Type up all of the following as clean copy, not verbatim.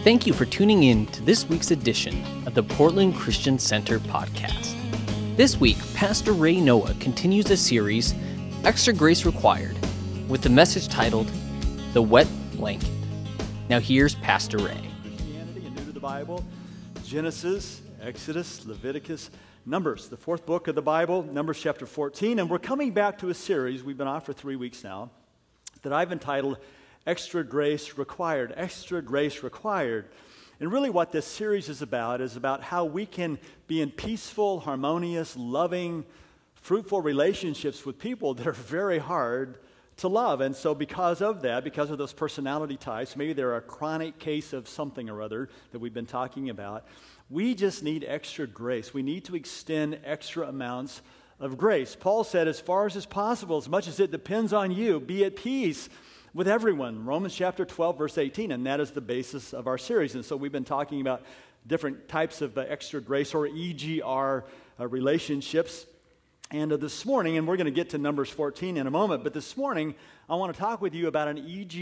Thank you for tuning in to this week's edition of the Portland Christian Center podcast. This week, Pastor Ray Noah continues a series, Extra Grace Required, with the message titled, The Wet Blanket. Now here's Pastor Ray. Christianity and new to the Bible, Genesis, Exodus, Leviticus, Numbers, the fourth book of the Bible, Numbers chapter 14, and we're coming back to a series we've been on for 3 weeks now that I've entitled Extra Grace Required, Extra Grace Required. And really what this series is about how we can be in peaceful, harmonious, loving, fruitful relationships with people that are very hard to love. And so because of that, because of those personality types, maybe they're a chronic case of something or other that we've been talking about, we just need extra grace. We need to extend extra amounts of grace. Paul said, as far as is possible, as much as it depends on you, be at peace with everyone. Romans chapter 12, verse 18, and that is the basis of our series. And so we've been talking about different types of extra grace or EGR relationships. And this morning, and we're going to get to Numbers 14 in a moment, but this morning I want to talk with you about an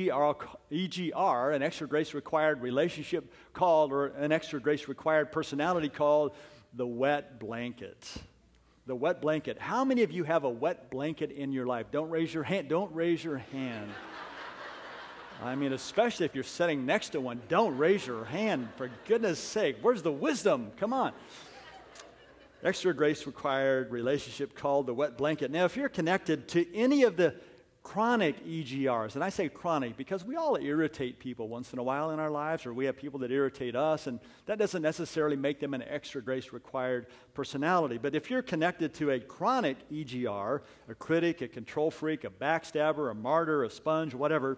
EGR, an extra grace required relationship called, or an extra grace required personality called, the wet blanket. The wet blanket. How many of you have a wet blanket in your life? Don't raise your hand. Don't raise your hand. I mean, especially if you're sitting next to one, don't raise your hand, for goodness sake. Where's the wisdom? Come on. Extra grace required relationship called the wet blanket. Now, if you're connected to any of the chronic EGRs, and I say chronic because we all irritate people once in a while in our lives, or we have people that irritate us, and that doesn't necessarily make them an extra grace required personality. But if you're connected to a chronic EGR, a critic, a control freak, a backstabber, a martyr, a sponge, whatever,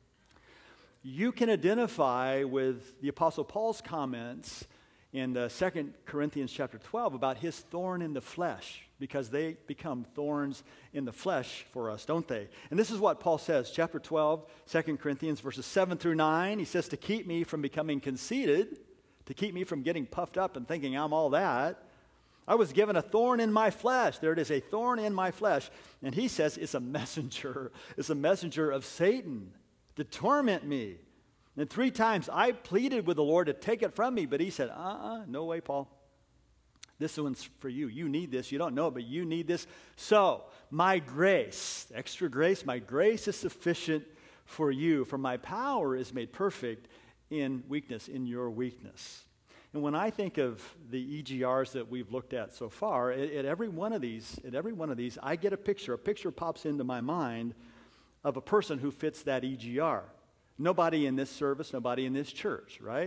you can identify with the Apostle Paul's comments in 2 Corinthians chapter 12 about his thorn in the flesh, because they become thorns in the flesh for us, don't they? And this is what Paul says, chapter 12, 2 Corinthians, verses 7 through 9. He says, to keep me from becoming conceited, to keep me from getting puffed up and thinking I'm all that, I was given a thorn in my flesh. There it is, a thorn in my flesh. And he says it's a messenger of Satan to torment me. And 3 times I pleaded with the Lord to take it from me, but he said, no way, Paul. This one's for you. You need this. You don't know it, but you need this. So, my grace, extra grace, my grace is sufficient for you, for my power is made perfect in weakness, in your weakness. And when I think of the EGRs that we've looked at so far, at every one of these, I get a picture pops into my mind of a person who fits that EGR. Nobody in this service, nobody in this church, right?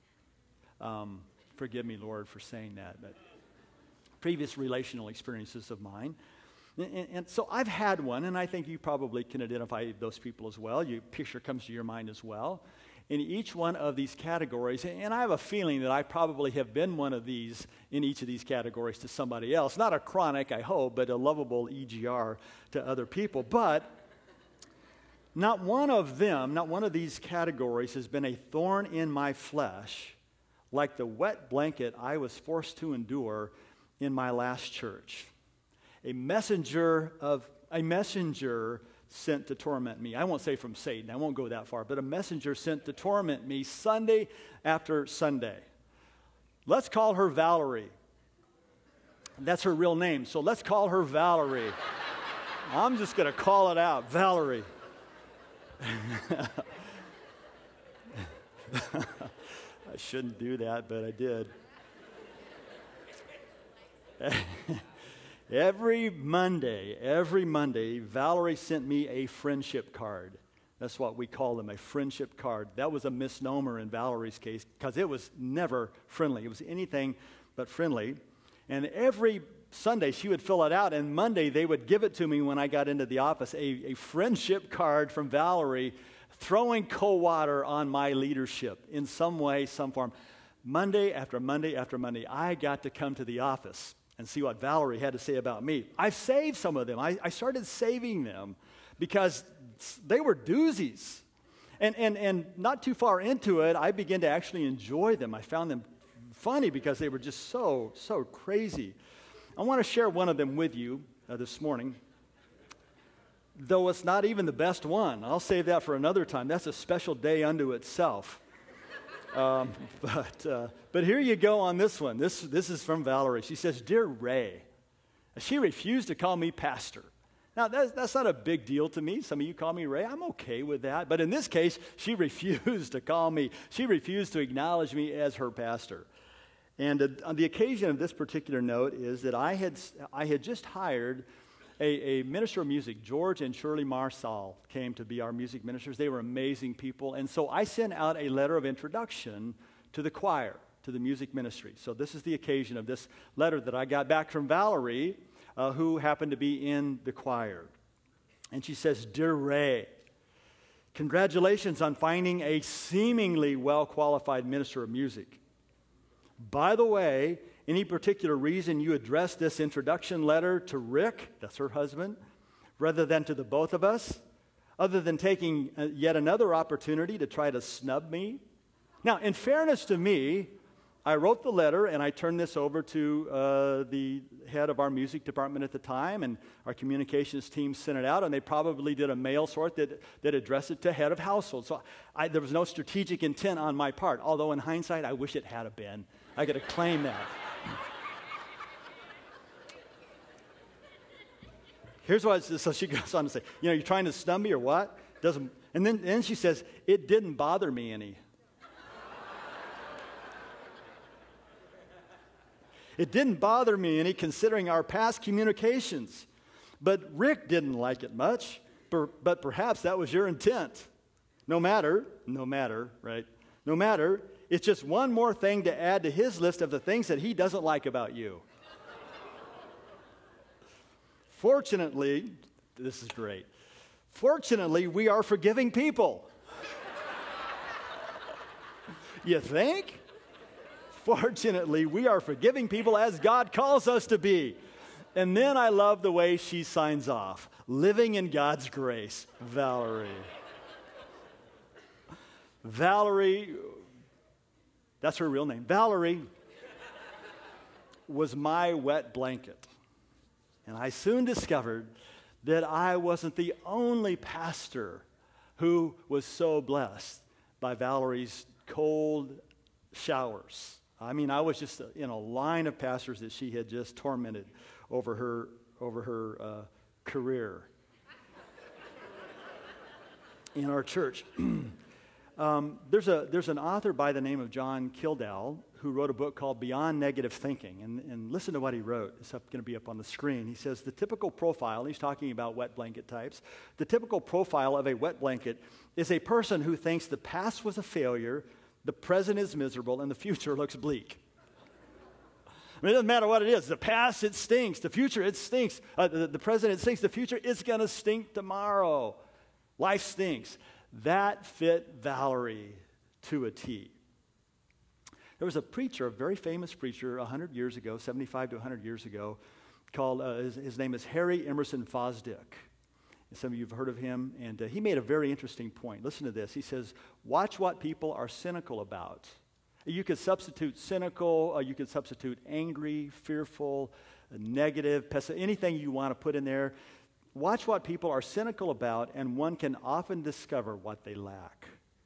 Forgive me, Lord, for saying that, but previous relational experiences of mine. And so I've had one, and I think you probably can identify those people as well. Your picture comes to your mind as well. In each one of these categories, and I have a feeling that I probably have been one of these in each of these categories to somebody else. Not a chronic, I hope, but a lovable EGR to other people. But not one of these categories has been a thorn in my flesh like the wet blanket I was forced to endure in my last church. A messenger sent to torment me. I won't say from Satan, I won't go that far, but a messenger sent to torment me Sunday after Sunday. Let's call her Valerie. That's her real name, so let's call her Valerie. I'm just going to call it out, Valerie. I shouldn't do that, but I did. Every Monday, Valerie sent me a friendship card. That's what we call them, a friendship card. That was a misnomer in Valerie's case because it was never friendly. It was anything but friendly. And every Sunday she would fill it out, and Monday they would give it to me when I got into the office, a friendship card from Valerie throwing cold water on my leadership in some way, some form. Monday after Monday after Monday, I got to come to the office and see what Valerie had to say about me. I've saved some of them. I started saving them because they were doozies. And not too far into it, I began to actually enjoy them. I found them funny because they were just so crazy. I want to share one of them with you this morning, though it's not even the best one. I'll save that for another time. That's a special day unto itself. But here you go on this one. This is from Valerie. She says, "Dear Ray," she refused to call me pastor. Now, that's not a big deal to me. Some of you call me Ray. I'm okay with that. But in this case, she refused to call me. She refused to acknowledge me as her pastor. And on the occasion of this particular note is that I had just hired a minister of music. George and Shirley Marsall came to be our music ministers. They were amazing people. And so I sent out a letter of introduction to the choir, to the music ministry. So this is the occasion of this letter that I got back from Valerie, who happened to be in the choir. And she says, "Dear Ray, congratulations on finding a seemingly well-qualified minister of music. By the way, any particular reason you addressed this introduction letter to Rick," that's her husband, "rather than to the both of us, other than taking yet another opportunity to try to snub me?" Now, in fairness to me, I wrote the letter and I turned this over to the head of our music department at the time, and our communications team sent it out, and they probably did a mail sort that addressed it to head of household. So there was no strategic intent on my part, although in hindsight, I wish it had been. I got to claim that. Here's what, so she goes on to say, "You're trying to snub me or what?" And then she says, "It didn't bother me any." "It didn't bother me any considering our past communications. But Rick didn't like it much, but perhaps that was your intent. No matter, right? No matter, it's just one more thing to add to his list of the things that he doesn't like about you. Fortunately," this is great, "fortunately, we are forgiving people." You think? Fortunately, we are forgiving people as God calls us to be. And then I love the way she signs off. "Living in God's grace, Valerie." Valerie, that's her real name. Valerie was my wet blanket. And I soon discovered that I wasn't the only pastor who was so blessed by Valerie's cold showers. I mean, I was just in a line of pastors that she had just tormented over her career in our church. There's an author by the name of John Kildall who wrote a book called Beyond Negative Thinking. And listen to what he wrote. It's going to be up on the screen. He says, the typical profile, he's talking about wet blanket types, the typical profile of a wet blanket is a person who thinks the past was a failure, the present is miserable, and the future looks bleak. I mean, it doesn't matter what it is. The past, it stinks. The future, it stinks. The present, it stinks. The future, it's going to stink tomorrow. Life stinks. That fit Valerie to a T. There was a preacher, a very famous preacher, 100 years ago, 75 to 100 years ago, called, his name is Harry Emerson Fosdick. Some of you have heard of him, and he made a very interesting point. Listen to this. He says, watch what people are cynical about. You could substitute cynical, you could substitute angry, fearful, negative, anything you want to put in there. Watch what people are cynical about, and one can often discover what they lack.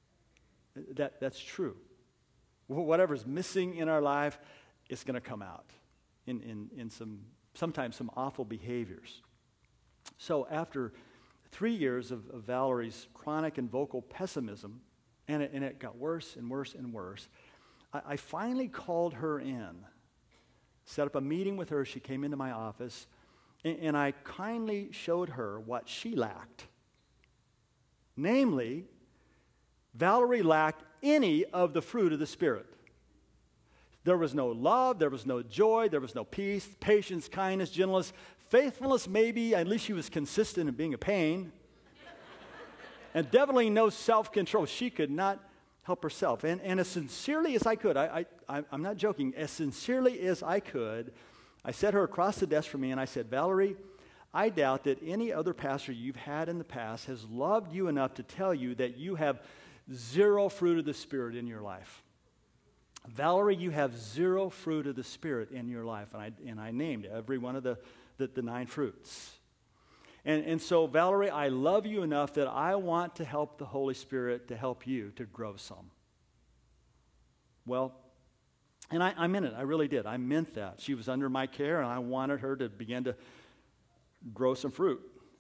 That's true. Whatever's missing in our life, it's going to come out in sometimes some awful behaviors. So after 3 years of Valerie's chronic and vocal pessimism, and it got worse and worse and worse, I finally called her in, set up a meeting with her. She came into my office, and I kindly showed her what she lacked. Namely, Valerie lacked any of the fruit of the Spirit. There was no love, there was no joy, there was no peace, patience, kindness, gentleness, faithfulness, maybe. At least she was consistent in being a pain. And definitely no self-control. She could not help herself. And as sincerely as I could, I'm not joking, as sincerely as I could, I set her across the desk from me and I said, Valerie, I doubt that any other pastor you've had in the past has loved you enough to tell you that you have zero fruit of the Spirit in your life. Valerie, you have zero fruit of the Spirit in your life. And I named every one of the 9 fruits. And so, Valerie, I love you enough that I want to help the Holy Spirit to help you to grow some. Well, and I meant it. I really did. I meant that. She was under my care, and I wanted her to begin to grow some fruit.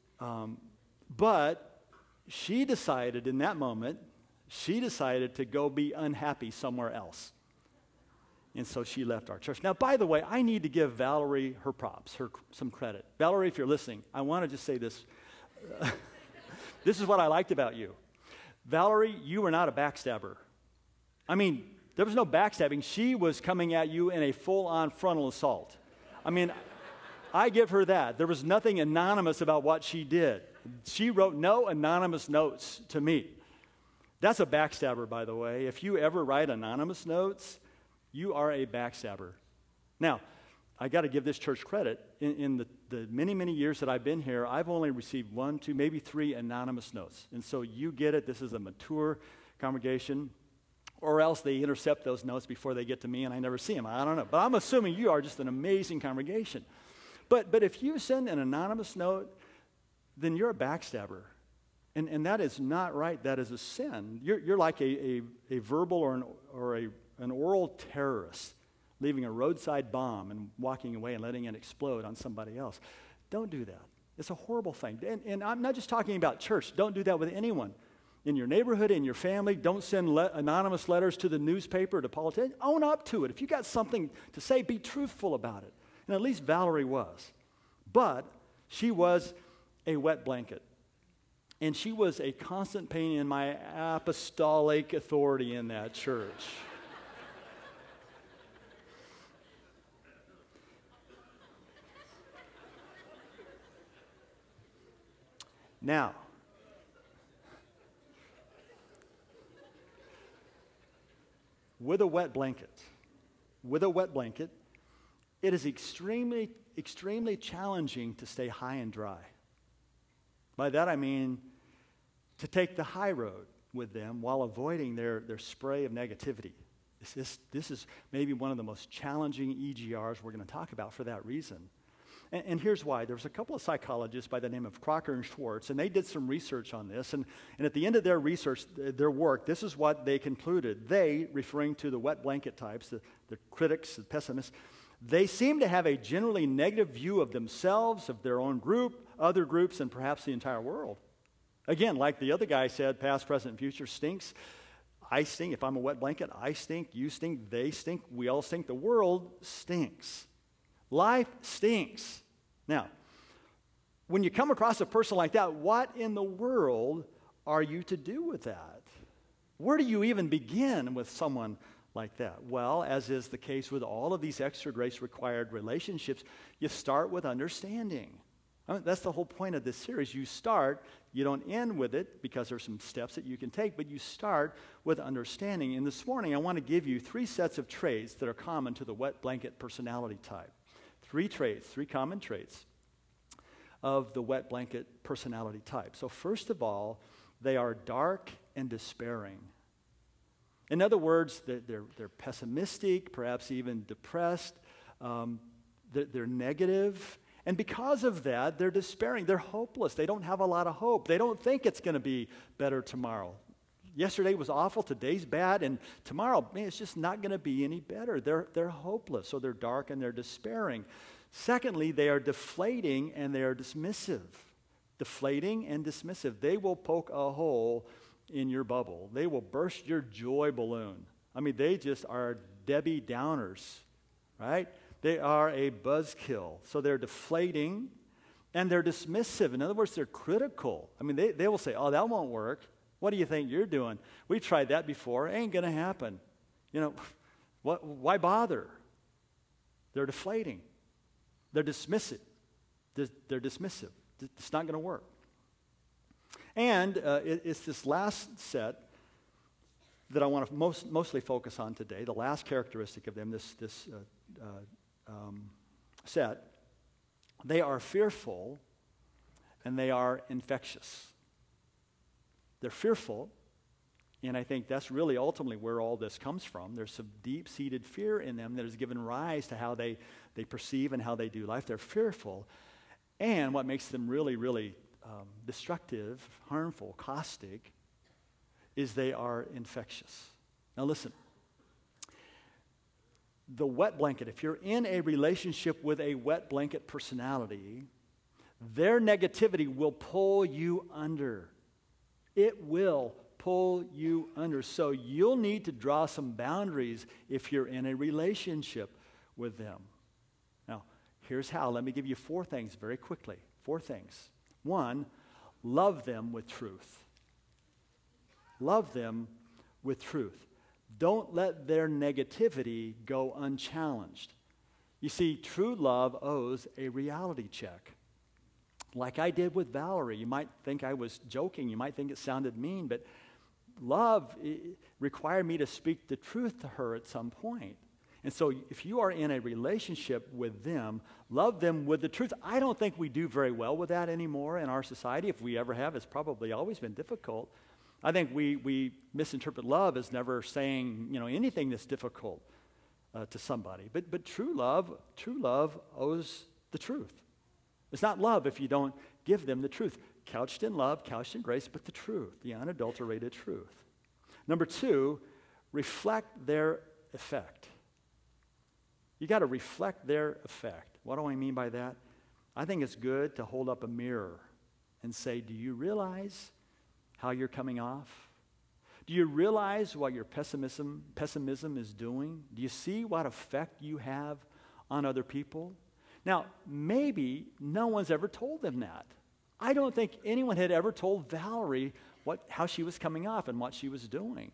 But she decided in that moment, she decided to go be unhappy somewhere else. And so she left our church. Now, by the way, I need to give Valerie her props, her some credit. Valerie, if you're listening, I want to just say this. This is what I liked about you. Valerie, you were not a backstabber. I mean, there was no backstabbing. She was coming at you in a full-on frontal assault. I mean, I give her that. There was nothing anonymous about what she did. She wrote no anonymous notes to me. That's a backstabber, by the way. If you ever write anonymous notes, you are a backstabber. Now, I got to give this church credit. In the many, many years that I've been here, I've only received 1, 2, maybe 3 anonymous notes. And so you get it. This is a mature congregation. Or else they intercept those notes before they get to me and I never see them. I don't know. But I'm assuming you are just an amazing congregation. But if you send an anonymous note, then you're a backstabber. And that is not right. That is a sin. You're like a verbal or an oral terrorist, leaving a roadside bomb and walking away and letting it explode on somebody else. Don't do that. It's a horrible thing. And I'm not just talking about church. Don't do that with anyone. In your neighborhood, in your family, don't send anonymous letters to the newspaper, to politicians. Own up to it. If you got something to say, be truthful about it. And at least Valerie was. But she was a wet blanket. And she was a constant pain in my apostolic authority in that church. Now, with a wet blanket, it is extremely, extremely challenging to stay high and dry. By that I mean to take the high road with them while avoiding their spray of negativity. This is maybe one of the most challenging EGRs we're going to talk about for that reason. And here's why. There was a couple of psychologists by the name of Crocker and Schwartz, and they did some research on this. And at the end of their research, their work, this is what they concluded. They, referring to the wet blanket types, the critics, the pessimists, they seem to have a generally negative view of themselves, of their own group, other groups, and perhaps the entire world. Again, like the other guy said, past, present, and future stinks. I stink. If I'm a wet blanket, I stink, you stink, they stink, we all stink. The world stinks. Life stinks. Now, when you come across a person like that, what in the world are you to do with that? Where do you even begin with someone like that? Well, as is the case with all of these extra grace required relationships, you start with understanding. I mean, that's the whole point of this series. You start, you don't end with it because there's some steps that you can take, but you start with understanding. And this morning, I want to give you 3 sets of traits that are common to the wet blanket personality type. 3 traits, 3 common traits of the wet blanket personality type. So first of all, they are dark and despairing. In other words, they're pessimistic, perhaps even depressed. They're negative. And because of that, they're despairing. They're hopeless. They don't have a lot of hope. They don't think it's going to be better tomorrow. Yesterday was awful, today's bad, and tomorrow, man, it's just not going to be any better. They're hopeless, so they're dark and they're despairing. Secondly, they are deflating and they are dismissive. Deflating and dismissive. They will poke a hole in your bubble. They will burst your joy balloon. I mean, they just are Debbie Downers, right? They are a buzzkill. So they're deflating and they're dismissive. In other words, they're critical. I mean, they will say, oh, that won't work. What do you think you're doing? We tried that before. It ain't going to happen. You know, why bother? They're deflating. They're dismissive. They're dismissive. It's not going to work. And it's this last set that I want to mostly focus on today, the last characteristic of them, this set. They are fearful and they are infectious. They're fearful, and I think that's really ultimately where all this comes from. There's some deep-seated fear in them that has given rise to how they perceive and how they do life. They're fearful, and what makes them really, really destructive, harmful, caustic, is they are infectious. Now listen, the wet blanket, if you're in a relationship with a wet blanket personality, their negativity will pull you under. It will pull you under. So you'll need to draw some boundaries if you're in a relationship with them. Now, here's how. Let me give you 4 things very quickly. 4 things. 1, love them with truth. Love them with truth. Don't let their negativity go unchallenged. You see, true love owes a reality check. Like I did with Valerie. You might think I was joking. You might think it sounded mean, but love required me to speak the truth to her at some point. And so if you are in a relationship with them, love them with the truth. I don't think we do very well with that anymore in our society. If we ever have, it's probably always been difficult. I think we misinterpret love as never saying, anything that's difficult to somebody. But true love owes the truth. It's not love if you don't give them the truth. Couched in love, couched in grace, but the truth, the unadulterated truth. Number 2, reflect their effect. You got to reflect their effect. What do I mean by that? I think it's good to hold up a mirror and say, do you realize how you're coming off? Do you realize what your pessimism is doing? Do you see what effect you have on other people? Now, maybe no one's ever told them that. I don't think anyone had ever told Valerie how she was coming off and what she was doing.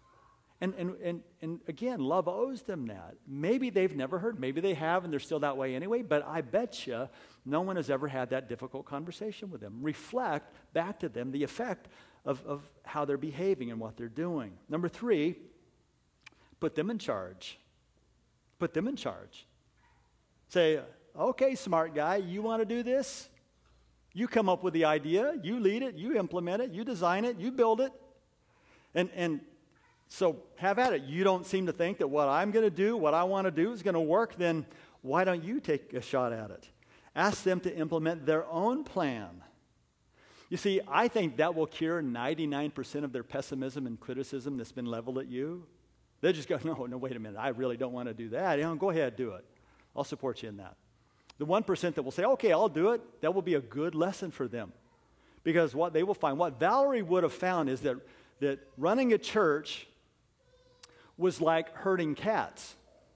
And again, love owes them that. Maybe they've never heard. Maybe they have and they're still that way anyway, but I bet you no one has ever had that difficult conversation with them. Reflect back to them the effect of how they're behaving and what they're doing. Number 3, put them in charge. Put them in charge. Say, okay, smart guy, you want to do this? You come up with the idea, you lead it, you implement it, you design it, you build it. And so have at it. You don't seem to think that what I'm going to do, what I want to do is going to work, then why don't you take a shot at it? Ask them to implement their own plan. You see, I think that will cure 99% of their pessimism and criticism that's been leveled at you. They just go, no, wait a minute, I really don't want to do that. Go ahead, do it. I'll support you in that. The 1% that will say, okay, I'll do it, that will be a good lesson for them. Because what they will find, what Valerie would have found is that running a church was like herding cats.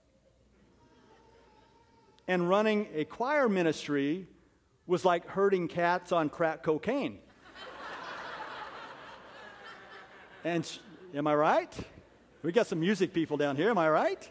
And running a choir ministry was like herding cats on crack cocaine. And am I right? We got some music people down here, am I right?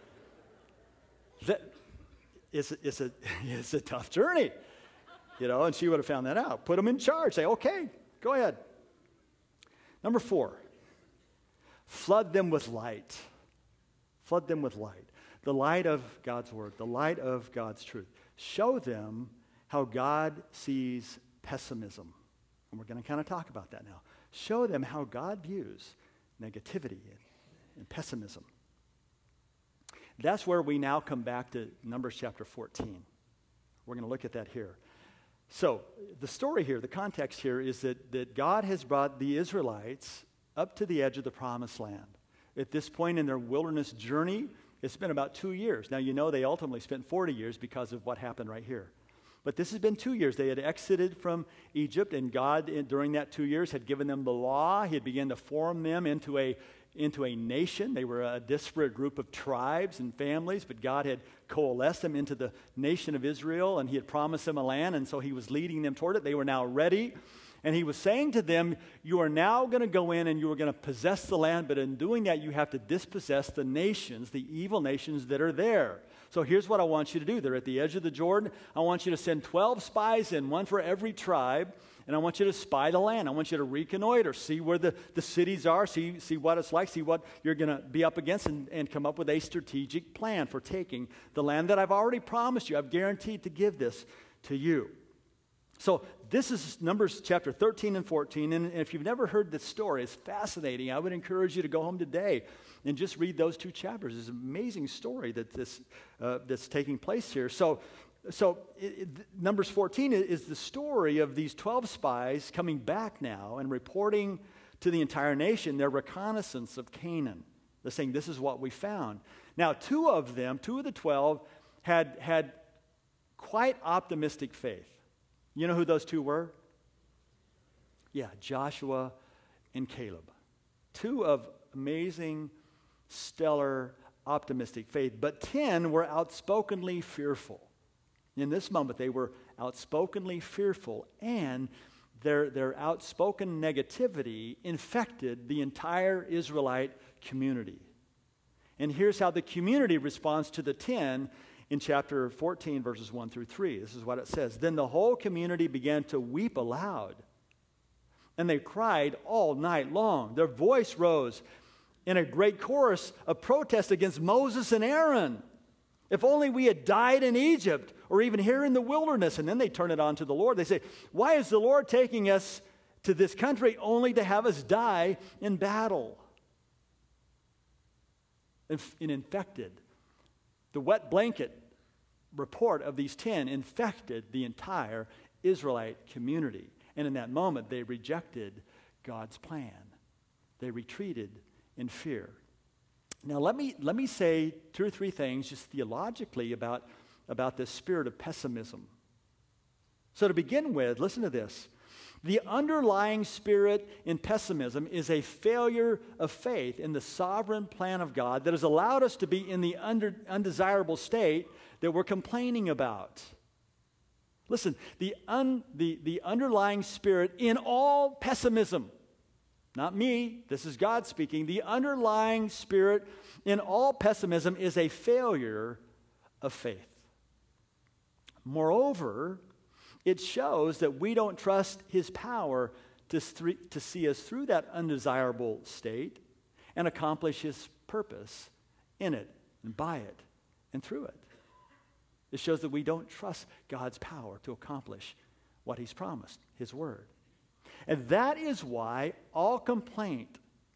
It's a tough journey, and she would have found that out. Put them in charge. Say, okay, go ahead. Number 4, flood them with light. Flood them with light. The light of God's word, the light of God's truth. Show them how God sees pessimism. And we're going to kind of talk about that now. Show them how God views negativity and pessimism. That's where we now come back to Numbers chapter 14. We're going to look at that here. So the story here, the context here is that God has brought the Israelites up to the edge of the promised land. At this point in their wilderness journey, it's been about 2 years. Now, they ultimately spent 40 years because of what happened right here. But this has been 2 years. They had exited from Egypt, and God, during that 2 years, had given them the law. He had begun to form them into a nation. They were a disparate group of tribes and families, but God had coalesced them into the nation of Israel, and he had promised them a land, and so he was leading them toward it. They were now ready, and he was saying to them, you are now going to go in and you are going to possess the land, but in doing that, you have to dispossess the nations, the evil nations that are there. So here's what I want you to do. They're at the edge of the Jordan. I want you to send 12 spies in, one for every tribe, and I want you to spy the land. I want you to reconnoiter, see where the cities are, see what it's like, see what you're going to be up against, and come up with a strategic plan for taking the land that I've already promised you. I've guaranteed to give this to you. So this is Numbers chapter 13 and 14, and if you've never heard this story, it's fascinating. I would encourage you to go home today and just read those 2 chapters. It's an amazing story that's taking place here. So Numbers 14 is the story of these 12 spies coming back now and reporting to the entire nation their reconnaissance of Canaan. They're saying, this is what we found. Now, two of the 12, had quite optimistic faith. You know who those two were? Yeah, Joshua and Caleb. Two of amazing, stellar, optimistic faith. But 10 were outspokenly fearful. In this moment, they were outspokenly fearful, and their outspoken negativity infected the entire Israelite community. And here's how the community responds to the 10 in chapter 14, verses 1 through 3. This is what it says. Then the whole community began to weep aloud, and they cried all night long. Their voice rose in a great chorus of protest against Moses and Aaron. If only we had died in Egypt or even here in the wilderness. And then they turn it on to the Lord. They say, why is the Lord taking us to this country only to have us die in battle? And infected. The wet blanket report of these 10 infected the entire Israelite community. And in that moment, they rejected God's plan. They retreated in fear. Now, let me say two or three things just theologically about this spirit of pessimism. So to begin with, listen to this. The underlying spirit in pessimism is a failure of faith in the sovereign plan of God that has allowed us to be in the undesirable state that we're complaining about. Listen, the underlying spirit in all pessimism, not me, this is God speaking. The underlying spirit in all pessimism is a failure of faith. Moreover, it shows that we don't trust His power to see us through that undesirable state and accomplish His purpose in it and by it and through it. It shows that we don't trust God's power to accomplish what He's promised, His word. And that is why all complaint,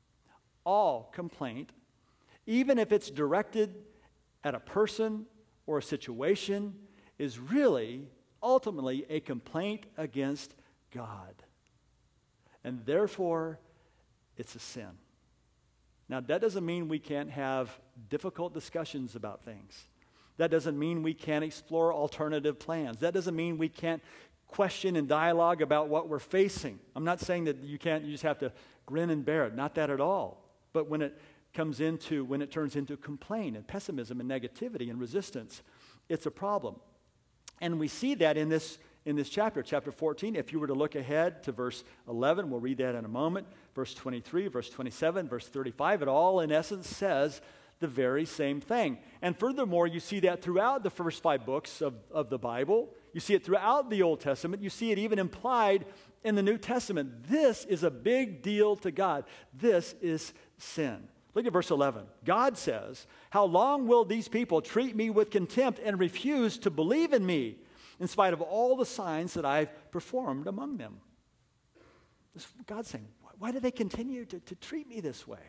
even if it's directed at a person or a situation, is really ultimately a complaint against God. And therefore, it's a sin. Now, that doesn't mean we can't have difficult discussions about things. That doesn't mean we can't explore alternative plans. That doesn't mean we can't question and dialogue about what we're facing. I'm not saying that you just have to grin and bear it. Not that at all. But when it turns into complaint and pessimism and negativity and resistance, it's a problem. And we see that in this chapter 14. If you were to look ahead to verse 11, we'll read that in a moment. Verse 23, verse 27, verse 35, it all in essence says the very same thing. And furthermore, you see that throughout the first 5 books of the Bible. You see it throughout the Old Testament. You see it even implied in the New Testament. This is a big deal to God. This is sin. Look at verse 11. God says, how long will these people treat me with contempt and refuse to believe in me in spite of all the signs that I've performed among them? God's saying, why do they continue to treat me this way?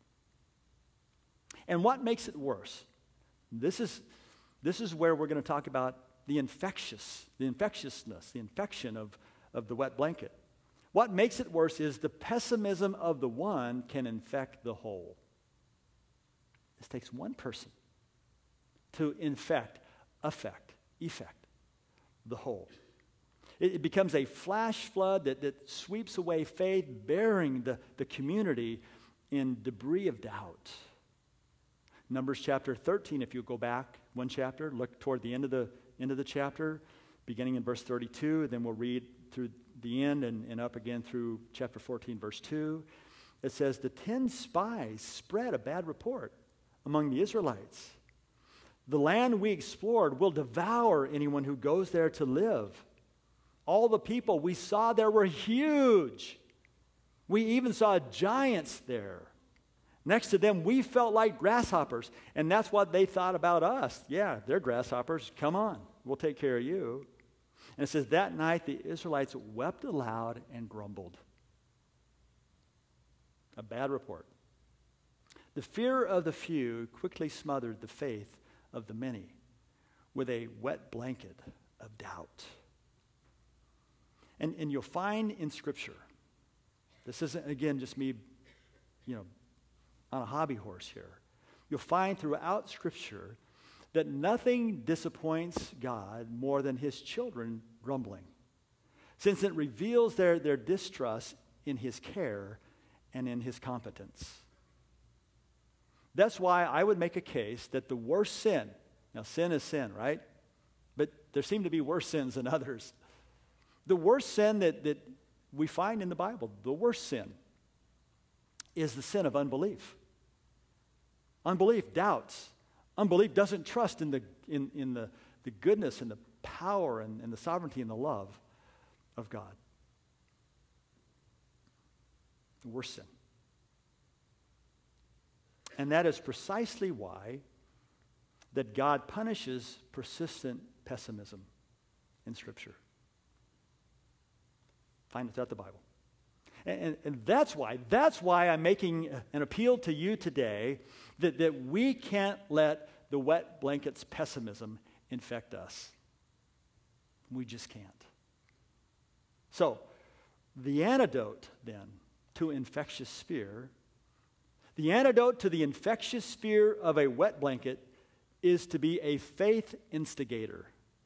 And what makes it worse? This is where we're going to talk about the infectiousness, the infection of the wet blanket. What makes it worse is the pessimism of the one can infect the whole. This takes one person to affect the whole. It becomes a flash flood that sweeps away faith, burying the community in debris of doubt. Numbers chapter 13, if you go back one chapter, look toward the end of the chapter, beginning in verse 32, then we'll read through the end and up again through chapter 14, verse 2. It says, the 10 spies spread a bad report among the Israelites. The land we explored will devour anyone who goes there to live. All the people we saw there were huge. We even saw giants there. Next to them, we felt like grasshoppers. And that's what they thought about us. Yeah, they're grasshoppers. Come on, we'll take care of you. And it says, that night the Israelites wept aloud and grumbled. A bad report. The fear of the few quickly smothered the faith of the many with a wet blanket of doubt. And you'll find in Scripture, this isn't, again, just me, on a hobby horse here. You'll find throughout Scripture that nothing disappoints God more than his children grumbling, since it reveals their distrust in his care and in his competence. That's why I would make a case that the worst sin, now sin is sin, right? But there seem to be worse sins than others. The worst sin that we find in the Bible, the worst sin, is the sin of unbelief. Unbelief doubts. Unbelief doesn't trust in the goodness and the power and the sovereignty and the love of God. The worst sin. And that is precisely why that God punishes persistent pessimism in Scripture. Find it throughout the Bible. And that's why I'm making an appeal to you today that we can't let the wet blanket's pessimism infect us. We just can't. So, the antidote then to infectious fear, the antidote to the infectious fear of a wet blanket is to be a faith instigator.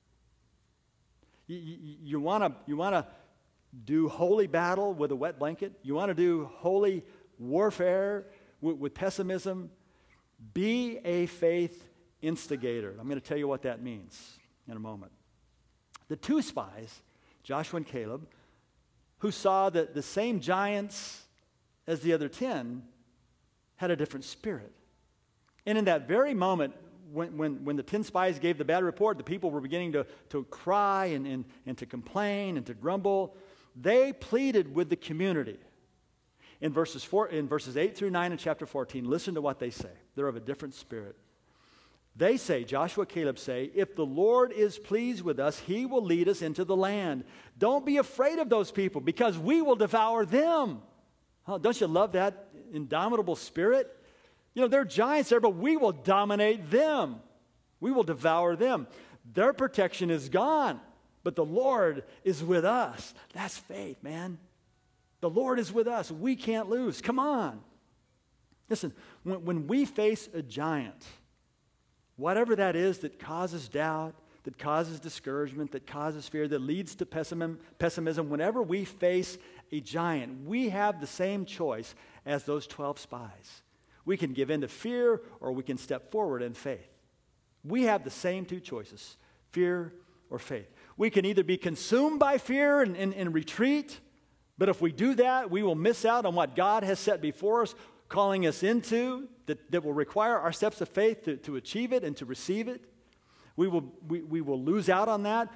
You want to do holy battle with a wet blanket? You want to do holy warfare with pessimism? Be a faith instigator. I'm going to tell you what that means in a moment. The two spies, Joshua and Caleb, who saw that the same giants as the other 10 had a different spirit. And in that very moment, when the 10 spies gave the bad report, the people were beginning to cry and to complain and to grumble. They pleaded with the community. In verses 8 through 9 in chapter 14, listen to what they say. They're of a different spirit. They say, Joshua, Caleb say, if the Lord is pleased with us, he will lead us into the land. Don't be afraid of those people, because we will devour them. Oh, don't you love that indomitable spirit? You know, they're giants there, but we will dominate them. We will devour them. Their protection is gone, but the Lord is with us. That's faith, man. The Lord is with us. We can't lose. Come on. Listen, when we face a giant, whatever that is that causes doubt, that causes discouragement, that causes fear, that leads to pessimism, whenever we face a giant, we have the same choice as those 12 spies. We can give in to fear, or we can step forward in faith. We have the same two choices, fear or faith. We can either be consumed by fear and retreat, but if we do that, we will miss out on what God has set before us, calling us into, that will require our steps of faith to achieve it and to receive it. We will lose out on that.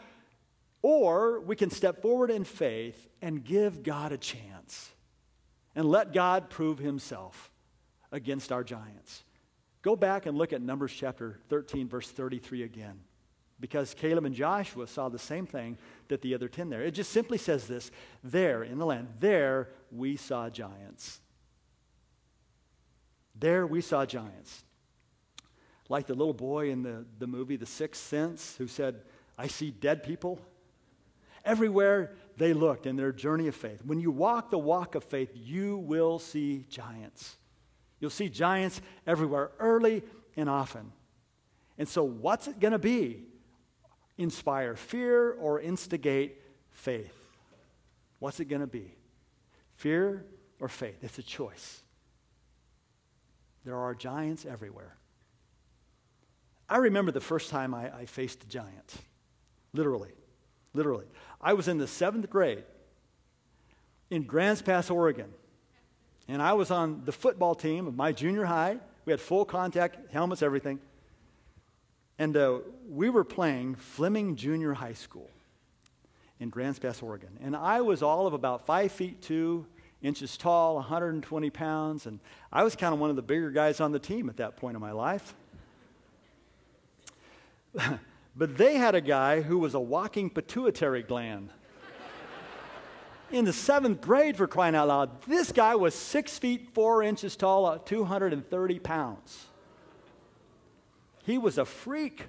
Or we can step forward in faith and give God a chance and let God prove himself against our giants. Go back and look at Numbers chapter 13, verse 33 again, because Caleb and Joshua saw the same thing that the other 10 there. It just simply says this, there in the land, there we saw giants. There we saw giants. Like the little boy in the movie The Sixth Sense who said, I see dead people. Everywhere they looked in their journey of faith. When you walk the walk of faith, you will see giants. You'll see giants everywhere, early and often. And so what's it going to be? Inspire fear or instigate faith? What's it going to be? Fear or faith? It's a choice. There are giants everywhere. I remember the first time I faced a giant. Literally. I was in the 7th grade in Grants Pass, Oregon. And I was on the football team of my junior high. We had full contact, helmets, everything. And we were playing Fleming Junior High School in Grants Pass, Oregon. And I was all of about 5 feet 2 inches tall, 120 pounds. And I was kind of one of the bigger guys on the team at that point in my life. But they had a guy who was a walking pituitary gland. In the 7th grade, for crying out loud, this guy was 6 feet 4 inches tall, 230 pounds. He was a freak.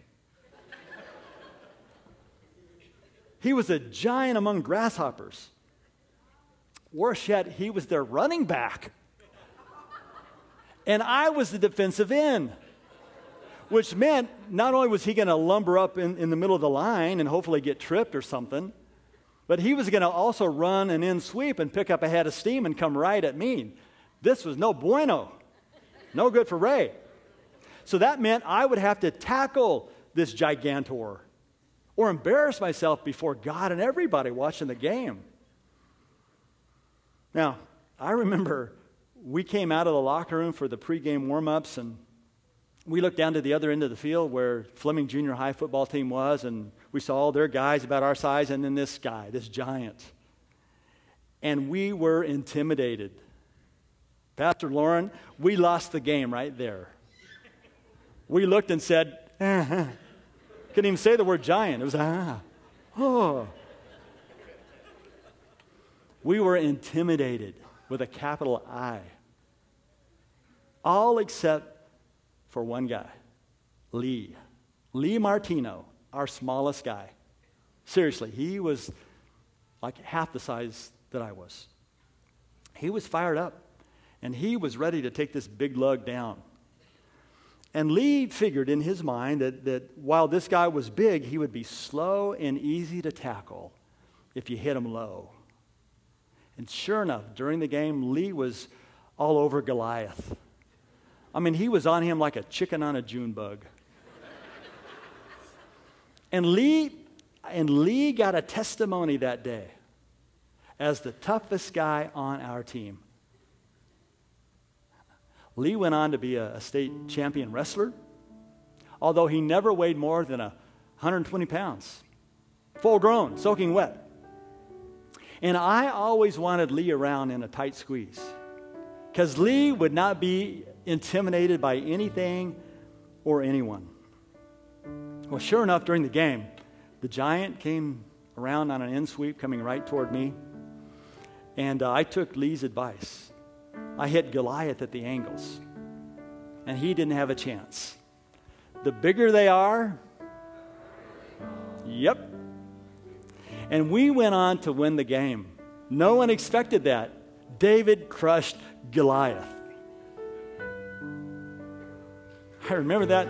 He was a giant among grasshoppers. Worse yet, he was their running back. And I was the defensive end, which meant not only was he going to lumber up in the middle of the line and hopefully get tripped or something, but he was going to also run an in sweep and pick up a head of steam and come right at me. This was no bueno. No good for Ray. So that meant I would have to tackle this gigantor or embarrass myself before God and everybody watching the game. Now, I remember we came out of the locker room for the pregame warm-ups, and we looked down to the other end of the field where Fleming Junior High football team was, and we saw all their guys about our size, and then this guy, this giant. And we were intimidated. Pastor Lauren, we lost the game right there. We looked and said, couldn't even say the word giant. It was, oh. We were intimidated with a capital I. All except for one guy, Lee. Lee Martino, our smallest guy. Seriously, he was like half the size that I was. He was fired up, and he was ready to take this big lug down. And Lee figured in his mind that while this guy was big, he would be slow and easy to tackle if you hit him low. And sure enough, during the game, Lee was all over Goliath. I mean, he was on him like a chicken on a June bug. And Lee got a testimony that day as the toughest guy on our team. Lee went on to be a state champion wrestler, although he never weighed more than 120 pounds, full grown, soaking wet. And I always wanted Lee around in a tight squeeze because Lee would not be intimidated by anything or anyone. Well, sure enough, during the game, the giant came around on an in sweep coming right toward me, and I took Lee's advice. I hit Goliath at the angles, and he didn't have a chance. The bigger they are, yep. And we went on to win the game. No one expected that. David crushed Goliath. I remember that.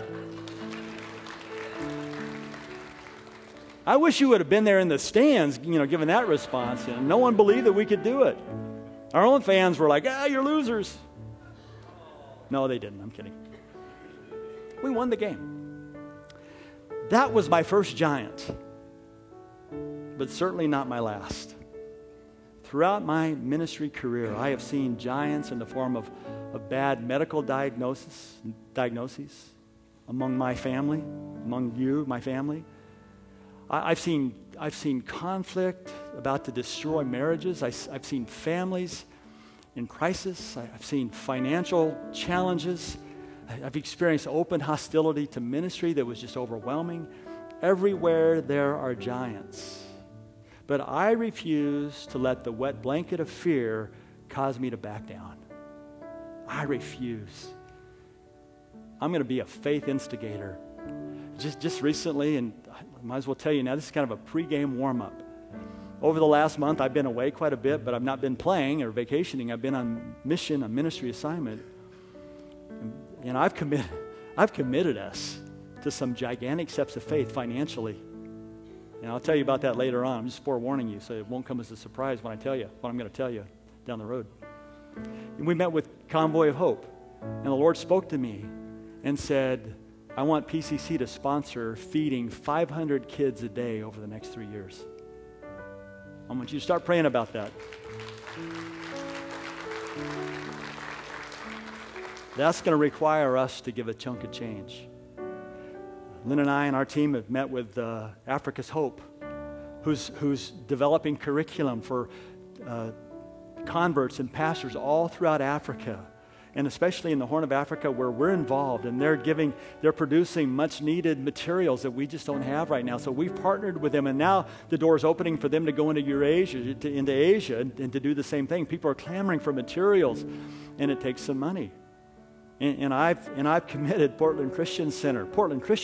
I wish you would have been there in the stands, giving that response. And no one believed that we could do it. Our own fans were like, you're losers. No, they didn't. I'm kidding. We won the game. That was my first giant, but certainly not my last. Throughout my ministry career, I have seen giants in the form of bad medical diagnoses among my family, among you, my family. I've seen conflict about to destroy marriages. I've seen families in crisis. I've seen financial challenges. I've experienced open hostility to ministry that was just overwhelming. Everywhere there are giants. But I refuse to let the wet blanket of fear cause me to back down. I refuse. I'm going to be a faith instigator. Just recently, and I might as well tell you now, this is kind of a pregame warm-up. Over the last month, I've been away quite a bit, but I've not been playing or vacationing. I've been on mission, a ministry assignment. And I've committed us to some gigantic steps of faith financially. And I'll tell you about that later on. I'm just forewarning you so it won't come as a surprise when I tell you what I'm going to tell you down the road. And we met with Convoy of Hope, and the Lord spoke to me and said, I want PCC to sponsor feeding 500 kids a day over the next 3 years. I want you to start praying about that. That's going to require us to give a chunk of change. Lynn and I and our team have met with Africa's Hope, who's developing curriculum for converts and pastors all throughout Africa, and especially in the Horn of Africa where we're involved, and they're producing much needed materials that we just don't have right now. So we've partnered with them, and now the door is opening for them to go into Eurasia, into Asia, and to do the same thing. People are clamoring for materials, and it takes some money. And I've committed Portland Christian Center to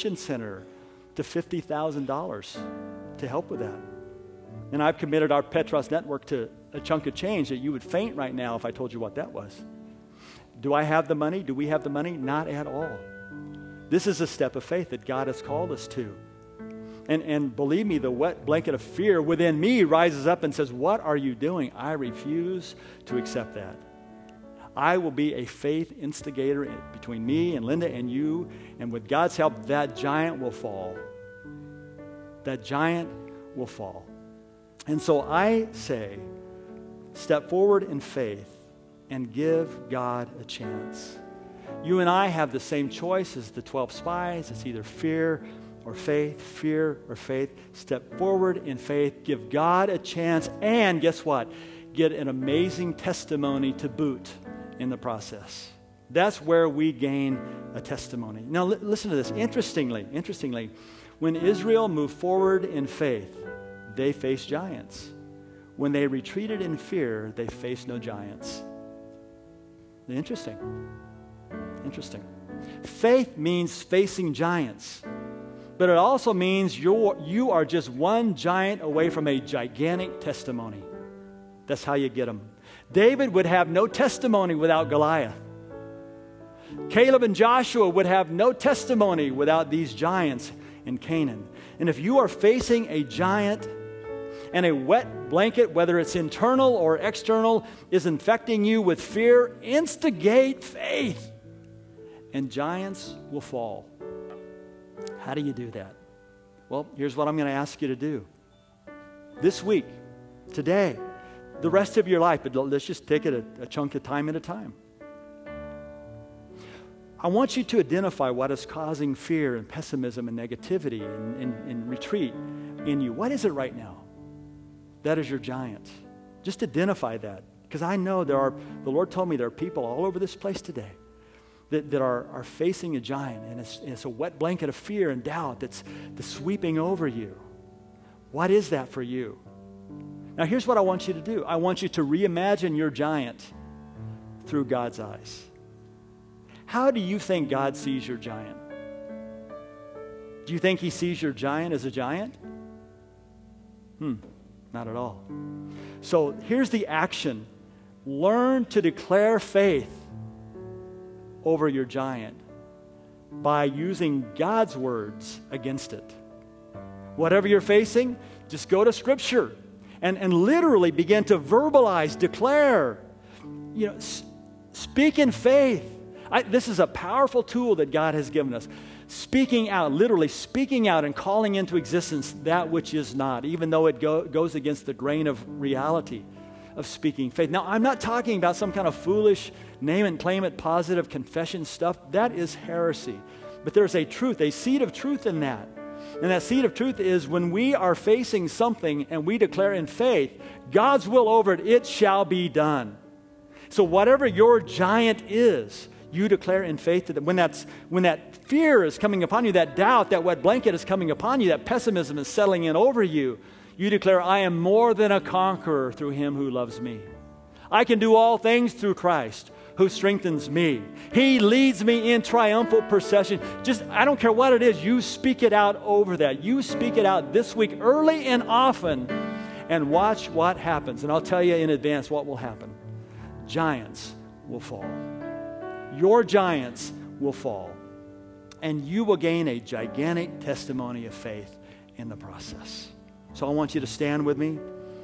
$50,000 to help with that. And I've committed our Petros Network to a chunk of change that you would faint right now if I told you what that was. Do I have the money? Do we have the money? Not at all. This is a step of faith that God has called us to. And believe me, the wet blanket of fear within me rises up and says, what are you doing? I refuse to accept that. I will be a faith instigator between me and Linda and you, and with God's help, that giant will fall. That giant will fall. And so I say, step forward in faith and give God a chance. You and I have the same choice as the 12 spies. It's either fear or faith, fear or faith. Step forward in faith, give God a chance, and guess what? Get an amazing testimony to boot in the process. That's where we gain a testimony. Now listen to this. Interestingly, when Israel moved forward in faith, they faced giants. When they retreated in fear, they faced no giants. Interesting. Faith means facing giants, but it also means you are just one giant away from a gigantic testimony. That's how you get them. David would have no testimony without Goliath. Caleb and Joshua would have no testimony without these giants in Canaan. And if you are facing a giant and a wet blanket, whether it's internal or external, is infecting you with fear, instigate faith, and giants will fall. How do you do that? Well, here's what I'm going to ask you to do. This week, today, the rest of your life, but let's just take it a chunk of time at a time. I want you to identify what is causing fear and pessimism and negativity and retreat in you. What is it right now? That is your giant. Just identify that. Because I know the Lord told me there are people all over this place today that are facing a giant, and it's a wet blanket of fear and doubt that's sweeping over you. What is that for you? Now here's what I want you to do. I want you to reimagine your giant through God's eyes. How do you think God sees your giant? Do you think he sees your giant as a giant? Not at all. So here's the action. Learn to declare faith over your giant by using God's words against it. Whatever you're facing, just go to Scripture and literally begin to verbalize, declare, speak in faith. This is a powerful tool that God has given us. Speaking out, literally speaking out and calling into existence that which is not, even though it goes against the grain of reality of speaking faith. Now, I'm not talking about some kind of foolish name and claim it positive confession stuff. That is heresy. But there's a truth, a seed of truth in that. And that seed of truth is when we are facing something and we declare in faith, God's will over it, it shall be done. So whatever your giant is, you declare in faith that when that fear is coming upon you, that doubt, that wet blanket is coming upon you, that pessimism is settling in over you, you declare, I am more than a conqueror through him who loves me. I can do all things through Christ who strengthens me. He leads me in triumphal procession. I don't care what it is, you speak it out over that. You speak it out this week early and often and watch what happens. And I'll tell you in advance what will happen. Giants will fall. Your giants will fall. And you will gain a gigantic testimony of faith in the process. So I want you to stand with me.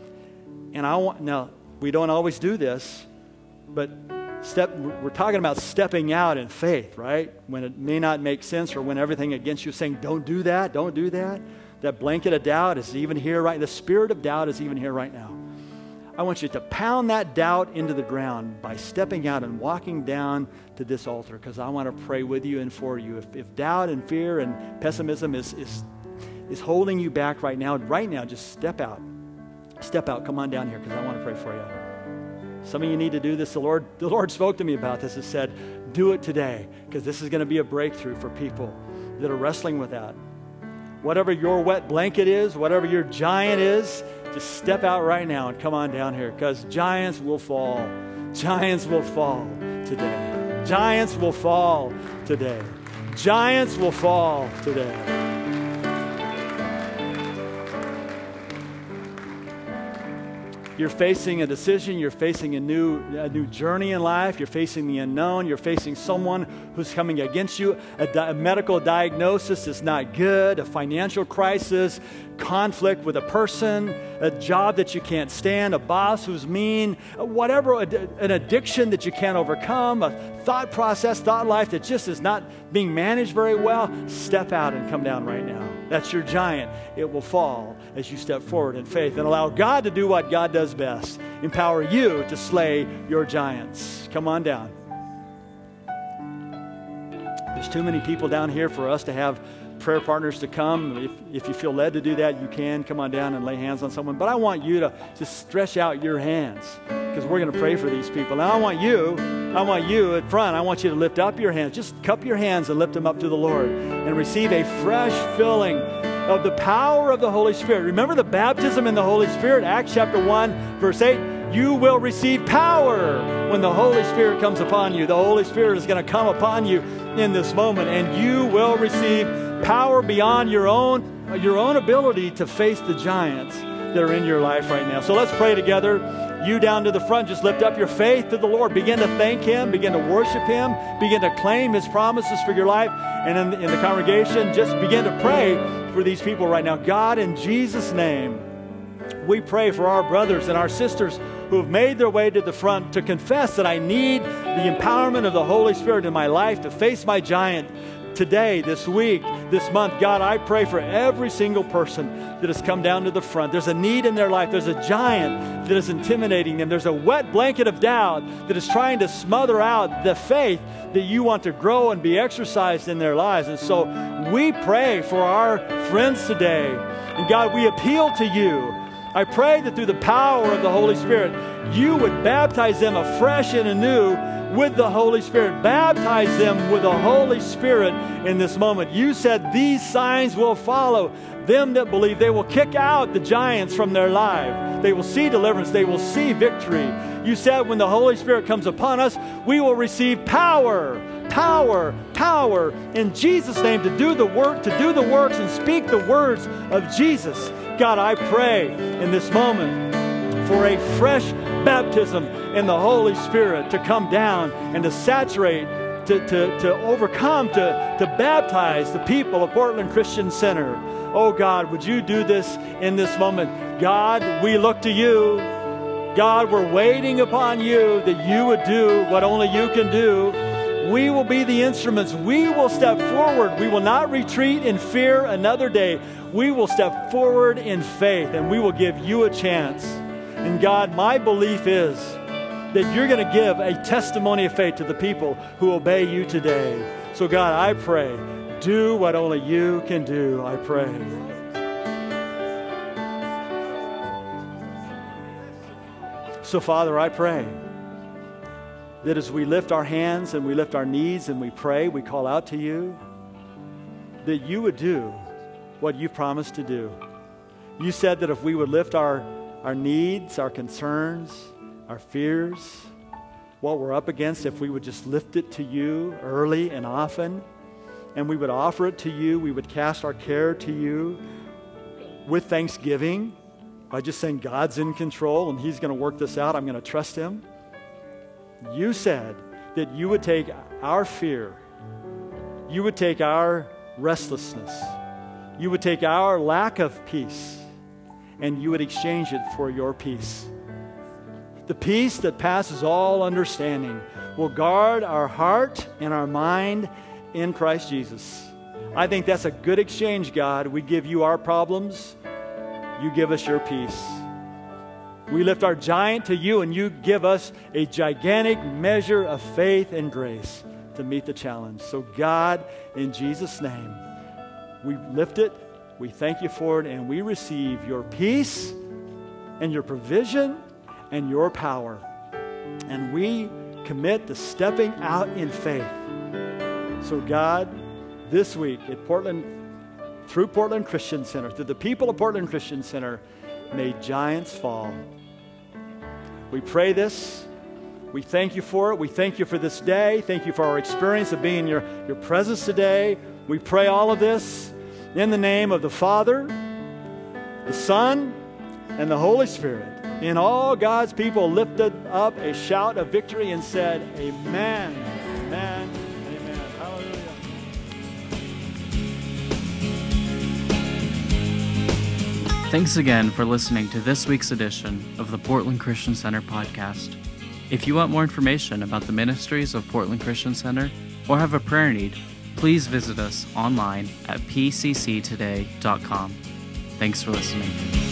And now, we don't always do this, but we're talking about stepping out in faith, right? When it may not make sense or when everything against you is saying, don't do that, don't do that. That blanket of doubt is even here, right? The spirit of doubt is even here right now. I want you to pound that doubt into the ground by stepping out and walking down to this altar, because I want to pray with you and for you. If doubt and fear and pessimism is holding you back right now, just step out. Step out. Come on down here, because I want to pray for you. Some of you need to do this. The Lord spoke to me about this and said, do it today, because this is going to be a breakthrough for people that are wrestling with that. Whatever your wet blanket is, whatever your giant is, just step out right now and come on down here, because giants will fall. Giants will fall today. Giants will fall today. Giants will fall today. You're facing a decision. You're facing a new journey in life. You're facing the unknown. You're facing someone who's coming against you. A medical diagnosis is not good. A financial crisis, conflict with a person, a job that you can't stand, a boss who's mean, whatever, an addiction that you can't overcome, a thought process, thought life that just is not being managed very well. Step out and come down right now. That's your giant. It will fall as you step forward in faith and allow God to do what God does best. Empower you to slay your giants. Come on down. There's too many people down here for us to have prayer partners to come. If you feel led to do that, you can come on down and lay hands on someone. But I want you to just stretch out your hands because we're going to pray for these people. Now I want you at front. I want you to lift up your hands. Just cup your hands and lift them up to the Lord and receive a fresh filling of the power of the Holy Spirit. Remember the baptism in the Holy Spirit, Acts chapter 1, verse 8. You will receive power when the Holy Spirit comes upon you. The Holy Spirit is going to come upon you in this moment, and you will receive power beyond your own ability to face the giants that are in your life right now. So let's pray together. You down to the front, just lift up your faith to the Lord. Begin to thank Him. Begin to worship Him. Begin to claim His promises for your life. And in the congregation, just begin to pray for these people right now. God, in Jesus' name, we pray for our brothers and our sisters who have made their way to the front to confess that I need the empowerment of the Holy Spirit in my life to face my giant today, this week, this month. God, I pray for every single person that has come down to the front. There's a need in their life. There's a giant that is intimidating them. There's a wet blanket of doubt that is trying to smother out the faith that you want to grow and be exercised in their lives. And so we pray for our friends today. And God, we appeal to you. I pray that through the power of the Holy Spirit, you would baptize them afresh and anew with the Holy Spirit. Baptize them with the Holy Spirit in this moment. You said these signs will follow them that believe. They will kick out the giants from their life. They will see deliverance. They will see victory. You said when the Holy Spirit comes upon us, we will receive power, power, power in Jesus' name to do the work, to do the works and speak the words of Jesus. God, I pray in this moment for a fresh baptism in the Holy Spirit to come down and to saturate, to overcome, to baptize the people of Portland Christian Center. Oh God, would you do this in this moment? God, we look to you. God, we're waiting upon you that you would do what only you can do. We will be the instruments. We will step forward. We will not retreat in fear another day. We will step forward in faith, and we will give you a chance. And God, my belief is that you're going to give a testimony of faith to the people who obey you today. So God, I pray, do what only you can do, I pray. So Father, I pray that as we lift our hands and we lift our knees and we pray, we call out to you, that you would do what you promised to do. You said that if we would lift our needs, our concerns, our fears, what we're up against, if we would just lift it to you early and often, and we would offer it to you, we would cast our care to you with thanksgiving by just saying God's in control and He's going to work this out. I'm going to trust Him. You said that you would take our fear, you would take our restlessness, you would take our lack of peace, and you would exchange it for your peace. The peace that passes all understanding will guard our heart and our mind in Christ Jesus. I think that's a good exchange, God. We give you our problems, you give us your peace. We lift our giant to you, and you give us a gigantic measure of faith and grace to meet the challenge. So God, in Jesus' name, we lift it, we thank you for it, and we receive your peace and your provision and your power. And we commit to stepping out in faith. So God, this week at Portland, through Portland Christian Center, through the people of Portland Christian Center, may giants fall. We pray this. We thank you for it. We thank you for this day. Thank you for our experience of being in your presence today. We pray all of this in the name of the Father, the Son, and the Holy Spirit. And all God's people lifted up a shout of victory and said, Amen, amen, amen. Hallelujah. Thanks again for listening to this week's edition of the Portland Christian Center podcast. If you want more information about the ministries of Portland Christian Center or have a prayer need, please visit us online at pcctoday.com. Thanks for listening.